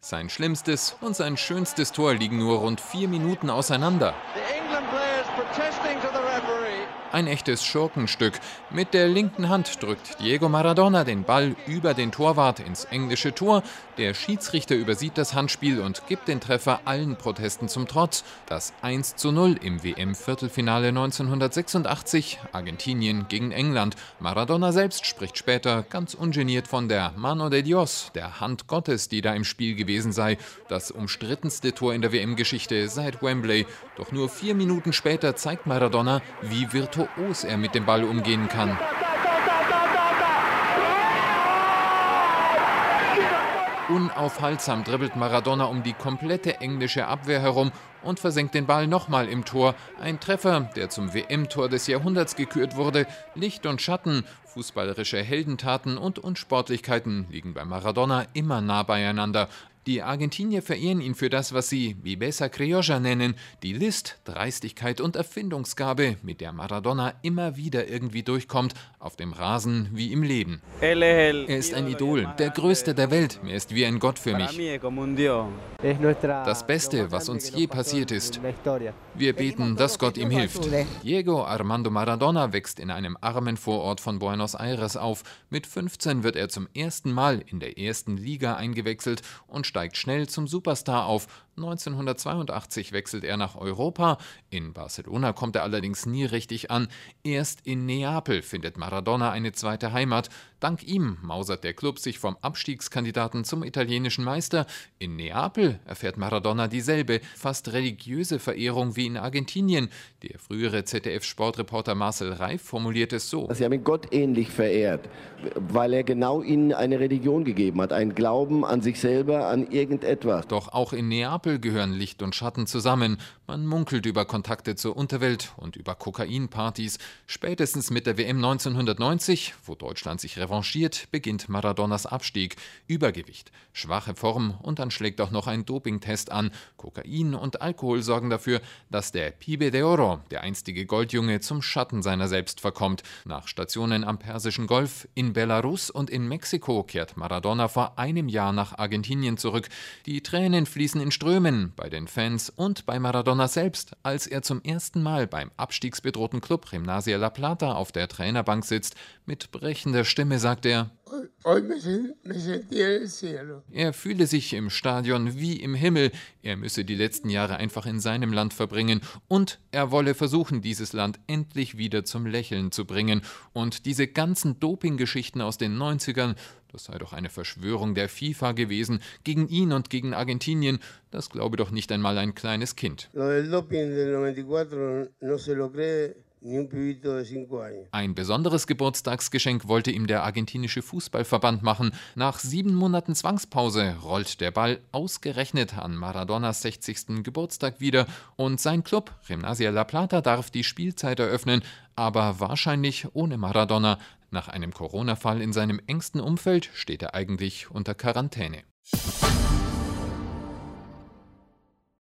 Sein schlimmstes und sein schönstes Tor liegen nur rund 4 Minuten auseinander. Ein echtes Schurkenstück. Mit der linken Hand drückt Diego Maradona den Ball über den Torwart ins englische Tor. Der Schiedsrichter übersieht das Handspiel und gibt den Treffer allen Protesten zum Trotz. Das 1:0 im WM-Viertelfinale 1986, Argentinien gegen England. Maradona selbst spricht später ganz ungeniert von der Mano de Dios, der Hand Gottes, die da im Spiel gewesen sei. Das umstrittenste Tor in der WM-Geschichte seit Wembley. Doch nur 4 Minuten später zeigt Maradona, wie virtuos er mit dem Ball umgehen kann. Unaufhaltsam dribbelt Maradona um die komplette englische Abwehr herum und versenkt den Ball nochmal im Tor. Ein Treffer, der zum WM-Tor des Jahrhunderts gekürt wurde. Licht und Schatten, fußballerische Heldentaten und Unsportlichkeiten liegen bei Maradona immer nah beieinander. Die Argentinier verehren ihn für das, was sie Viveza Criolla nennen, die List, Dreistigkeit und Erfindungsgabe, mit der Maradona immer wieder irgendwie durchkommt, auf dem Rasen wie im Leben. Er ist ein Idol, der Größte der Welt, er ist wie ein Gott für mich. Das Beste, was uns je passiert ist. Wir beten, dass Gott ihm hilft. Diego Armando Maradona wächst in einem armen Vorort von Buenos Aires auf. Mit 15 wird er zum ersten Mal in der ersten Liga eingewechselt und steigt schnell zum Superstar auf. 1982 wechselt er nach Europa. In Barcelona kommt er allerdings nie richtig an. Erst in Neapel findet Maradona eine zweite Heimat. Dank ihm mausert der Klub sich vom Abstiegskandidaten zum italienischen Meister. In Neapel erfährt Maradona dieselbe, fast religiöse Verehrung wie in Argentinien. Der frühere ZDF-Sportreporter Marcel Reif formuliert es so. Sie haben ihn Gott ähnlich verehrt, weil er genau ihnen eine Religion gegeben hat, einen Glauben an sich selber, an irgendetwas. Doch auch in Neapel gehören Licht und Schatten zusammen. Man munkelt über Kontakte zur Unterwelt und über Kokainpartys. Spätestens mit der WM 1990, wo Deutschland sich revanchiert, beginnt Maradonas Abstieg. Übergewicht, schwache Form und dann schlägt auch noch ein Dopingtest an. Kokain und Alkohol sorgen dafür, dass der Pibe de Oro, der einstige Goldjunge, zum Schatten seiner selbst verkommt. Nach Stationen am Persischen Golf, in Belarus und in Mexiko kehrt Maradona vor einem Jahr nach Argentinien zurück. Die Tränen fließen in Strömen bei den Fans und bei Maradona selbst, als er zum ersten Mal beim abstiegsbedrohten Club Gimnasia La Plata auf der Trainerbank sitzt. Mit brechender Stimme sagt er: Er fühle sich im Stadion wie im Himmel, er müsse die letzten Jahre einfach in seinem Land verbringen und er wolle versuchen, dieses Land endlich wieder zum Lächeln zu bringen. Und diese ganzen Dopinggeschichten aus den 90ern, das sei doch eine Verschwörung der FIFA gewesen, gegen ihn und gegen Argentinien, das glaube doch nicht einmal ein kleines Kind. Ein besonderes Geburtstagsgeschenk wollte ihm der argentinische Fußballverband machen. Nach 7 Monaten Zwangspause rollt der Ball ausgerechnet an Maradonas 60. Geburtstag wieder und sein Club Gimnasia La Plata darf die Spielzeit eröffnen, aber wahrscheinlich ohne Maradona. Nach einem Corona-Fall in seinem engsten Umfeld steht er eigentlich unter Quarantäne.